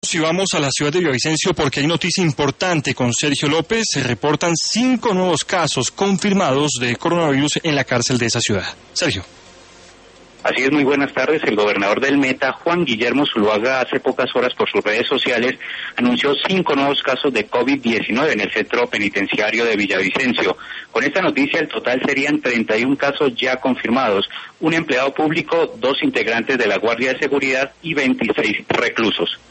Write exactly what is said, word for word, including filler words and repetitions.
Si vamos a la ciudad de Villavicencio porque hay noticia importante con Sergio López. Se reportan cinco nuevos casos confirmados de coronavirus en la cárcel de esa ciudad. Sergio. Así es, muy buenas tardes. El gobernador del Meta, Juan Guillermo Zuluaga, hace pocas horas por sus redes sociales anunció cinco nuevos casos de COVID diecinueve en el centro penitenciario de Villavicencio. Con esta noticia el total serían treinta y un casos ya confirmados, un empleado público, dos integrantes de la Guardia de Seguridad y veintiséis reclusos.